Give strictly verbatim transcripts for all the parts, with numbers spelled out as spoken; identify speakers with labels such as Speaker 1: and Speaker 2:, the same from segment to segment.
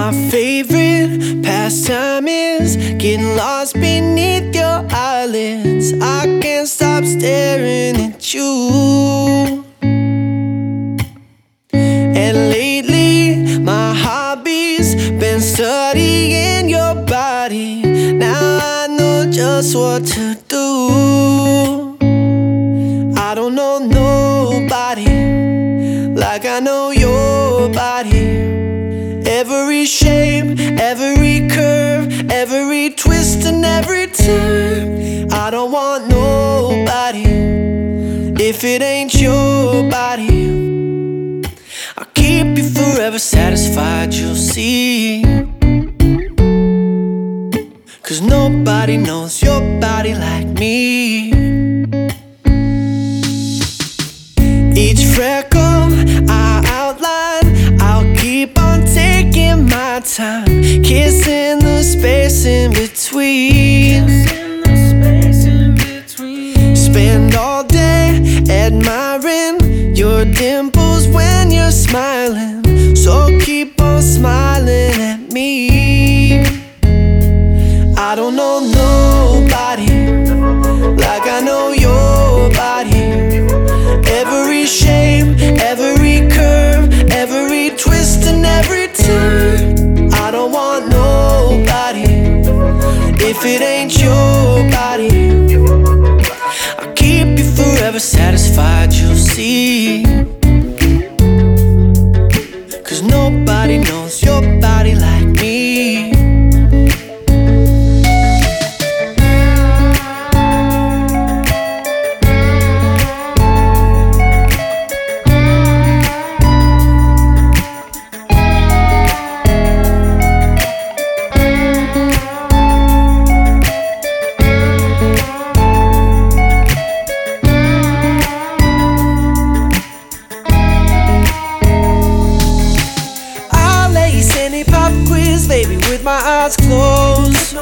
Speaker 1: My favorite pastime is getting lost beneath your eyelids. I can't stop staring at you. And lately my hobby's been studying your body. Now I know just what to do. I don't know nobody like I know your body. Every shape, every curve, every twist and every turn. I don't want nobody if it ain't your body. I'll keep you forever satisfied, you'll see. Cause nobody knows your body like me. Each freckle I outline, I'll keep on taking my time, kissing the space in between. Spend all day admiring your dimples when you're smiling, so keep on smiling at me. I don't know nobody like I know your body. Every shape, every curve, every twist and every turn. I don't want nobody if it ain't your body. I'll keep you forever satisfied, you'll see. Cause nobody knows your body like me. Baby, with my eyes closed,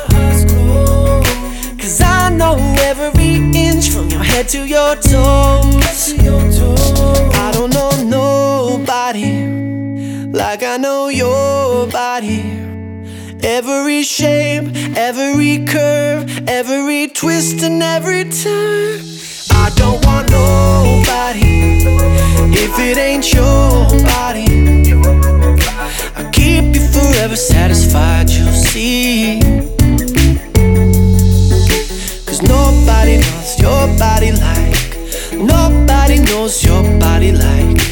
Speaker 1: cause I know every inch from your head to your toes. I don't know nobody like I know your body. Every shape, every curve, every twist and every turn. I don't want nobody if it ain't your body. I'll keep you forever satisfied, you'll see. Cause nobody knows your body like, nobody knows your body like